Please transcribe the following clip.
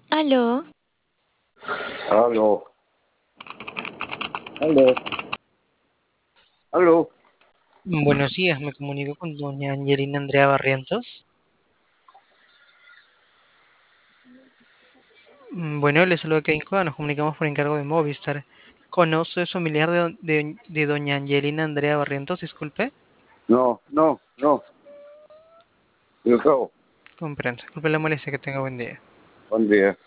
Aló, Aló, aló, aló. Buenos días, me comunico con doña Angelina Andrea Barrientos. Bueno, le saludo a Incoa, nos comunicamos por encargo de Movistar. ¿Conoce familiar de doña Angelina Andrea Barrientos? Disculpe. No, no, no. Yo acabo. Comprendo. Disculpe la molestia, que tenga buen día. Buen día.